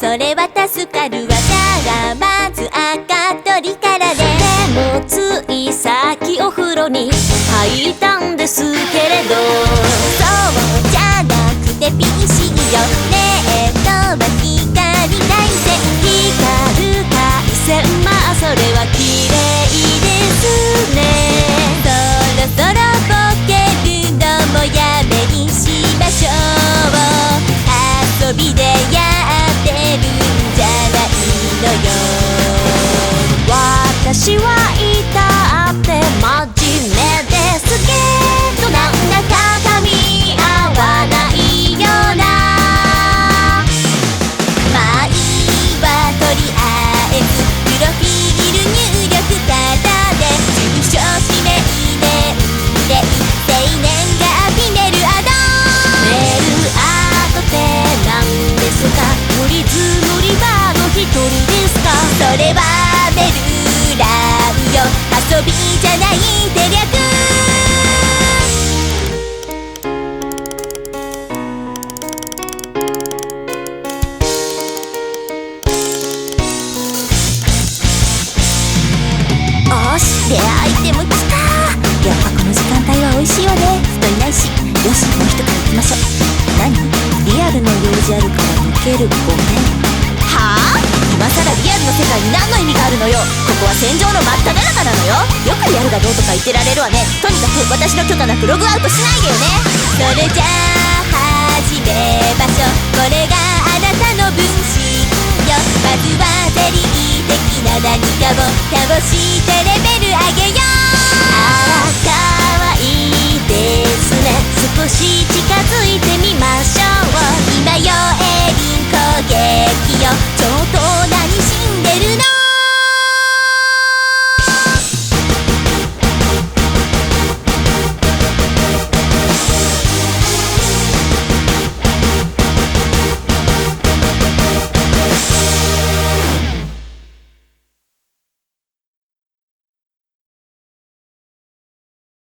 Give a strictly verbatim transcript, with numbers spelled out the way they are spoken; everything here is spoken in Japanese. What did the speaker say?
それは助かるわ。じゃあまず赤鳥からね。でもついさっきお風呂に入ったんですけれど、そうじゃなくて ピーシー よ。ねえとは光回線、光る回線、まあそれは綺麗ですね。そろそろボケるのもやめにしましょう。遊びでやってるんじゃないのよ。私はいたって真面目ですけど、なんだか噛み合わないような。まあいいわ、とりあえずプロフィール入力からで、住所氏名年齢生年月日メールアドメールアドって何ですか？無理ず無理バーの一人ですか？それはメルランよ、遊びじゃないって略。おし、レアアイテムきた。やっぱこの時間帯は美味しいわね。人いないし。よし、もう一から行きましょう。何？リアルの用事あるから抜ける。ごめん。はぁ？今さらリアルの世界に何の意味があるのよ。ここは戦場の真っ只中なのよ。よくリアルがどうとか言ってられるわね。とにかく私の許可なくログアウトしないでよね。それじゃあ始めましょう。これがあなたの分身よ。まずはゼリー的な何かを倒してレベル上げよう。あらかわいいですね。少し近づいてみましょう。今よエリン攻撃よ。